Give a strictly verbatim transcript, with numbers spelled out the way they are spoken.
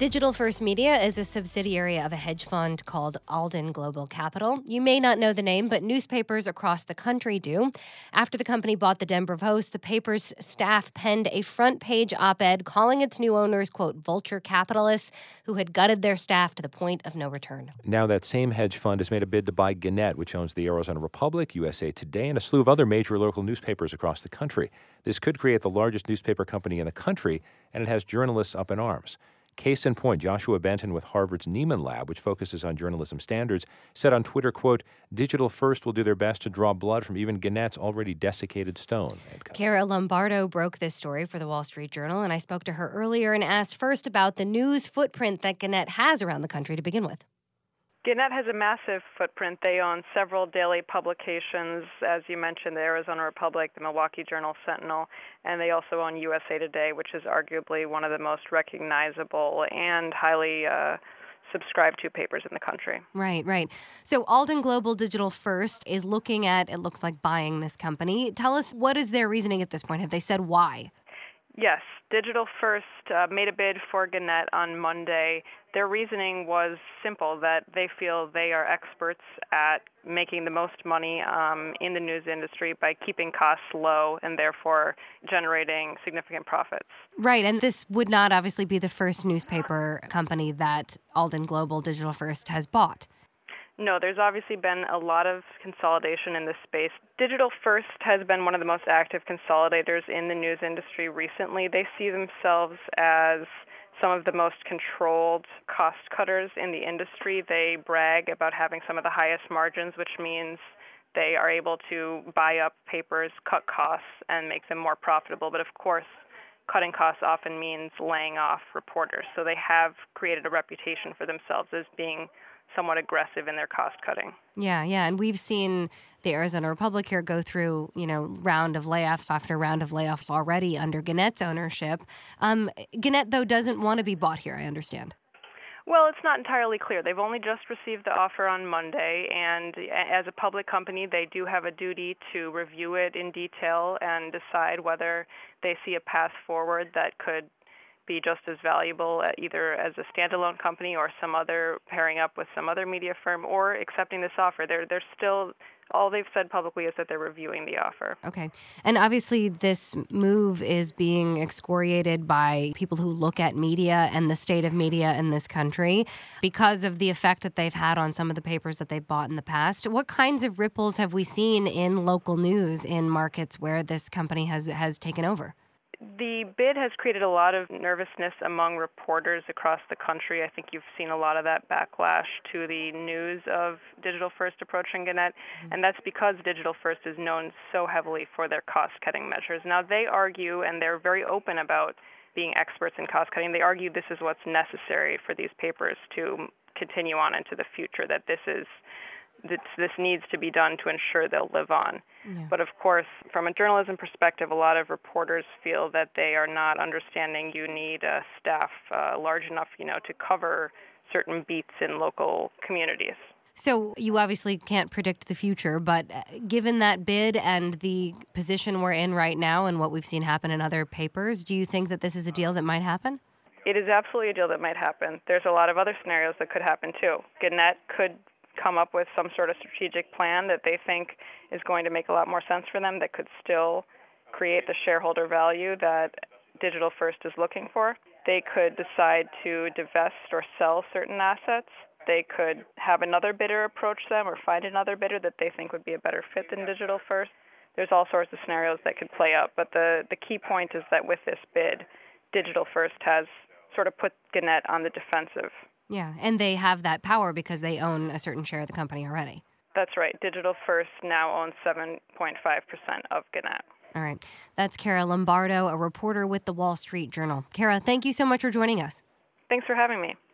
Digital First Media is a subsidiary of a hedge fund called Alden Global Capital. You may not know the name, but newspapers across the country do. After the company bought the Denver Post, the paper's staff penned a front-page op-ed calling its new owners, quote, vulture capitalists who had gutted their staff to the point of no return. Now that same hedge fund has made a bid to buy Gannett, which owns the Arizona Republic, U S A Today, and a slew of other major local newspapers across the country. This could create the largest newspaper company in the country, and it has journalists up in arms. Case in point, Joshua Benton with Harvard's Nieman Lab, which focuses on journalism standards, said on Twitter, quote, Digital First will do their best to draw blood from even Gannett's already desiccated stone. Kara Lombardo broke this story for the Wall Street Journal, and I spoke to her earlier and asked first about the news footprint that Gannett has around the country to begin with. Gannett has a massive footprint. They own several daily publications, as you mentioned, the Arizona Republic, the Milwaukee Journal-Sentinel, and they also own U S A Today, which is arguably one of the most recognizable and highly uh, subscribed to papers in the country. Right, right. So Alden Global Digital First is looking at, it looks like, buying this company. Tell us, what is their reasoning at this point? Have they said why? Yes, Digital First uh, made a bid for Gannett on Monday. Their reasoning was simple, that they feel they are experts at making the most money um, in the news industry by keeping costs low and therefore generating significant profits. Right, and this would not obviously be the first newspaper company that Alden Global Digital First has bought. No, there's obviously been a lot of consolidation in this space. Digital First has been one of the most active consolidators in the news industry recently. They see themselves as some of the most controlled cost cutters in the industry. They brag about having some of the highest margins, which means they are able to buy up papers, cut costs, and make them more profitable. But of course, cutting costs often means laying off reporters. So they have created a reputation for themselves as being somewhat aggressive in their cost cutting. Yeah, yeah. And we've seen the Arizona Republic here go through, you know, round of layoffs after round of layoffs already under Gannett's ownership. Um, Gannett, though, doesn't want to be bought here, I understand. Well, it's not entirely clear. They've only just received the offer on Monday, and as a public company, they do have a duty to review it in detail and decide whether they see a path forward that could be just as valuable either as a standalone company or some other pairing up with some other media firm or accepting this offer. They're they're still, all they've said publicly is that they're reviewing the offer. Okay. And obviously this move is being excoriated by people who look at media and the state of media in this country because of the effect that they've had on some of the papers that they've bought in the past. What kinds of ripples have we seen in local news in markets where this company has has taken over? The bid has created a lot of nervousness among reporters across the country. I think you've seen a lot of that backlash to the news of Digital First approaching Gannett, mm-hmm. and that's because Digital First is known so heavily for their cost-cutting measures. Now, they argue, and they're very open about being experts in cost-cutting, they argue this is what's necessary for these papers to continue on into the future, that this is This, this needs to be done to ensure they'll live on. Yeah. But of course, from a journalism perspective, a lot of reporters feel that they are not understanding you need a staff uh, large enough, you know, to cover certain beats in local communities. So you obviously can't predict the future, but given that bid and the position we're in right now and what we've seen happen in other papers, do you think that this is a deal that might happen? It is absolutely a deal that might happen. There's a lot of other scenarios that could happen too. Gannett could come up with some sort of strategic plan that they think is going to make a lot more sense for them, that could still create the shareholder value that Digital First is looking for. They could decide to divest or sell certain assets. They could have another bidder approach them or find another bidder that they think would be a better fit than Digital First. There's all sorts of scenarios that could play out, but the, the key point is that with this bid, Digital First has sort of put Gannett on the defensive. Yeah, and they have that power because they own a certain share of the company already. That's right. Digital First now owns seven point five percent of Gannett. All right. That's Kara Lombardo, a reporter with the Wall Street Journal. Kara, thank you so much for joining us. Thanks for having me.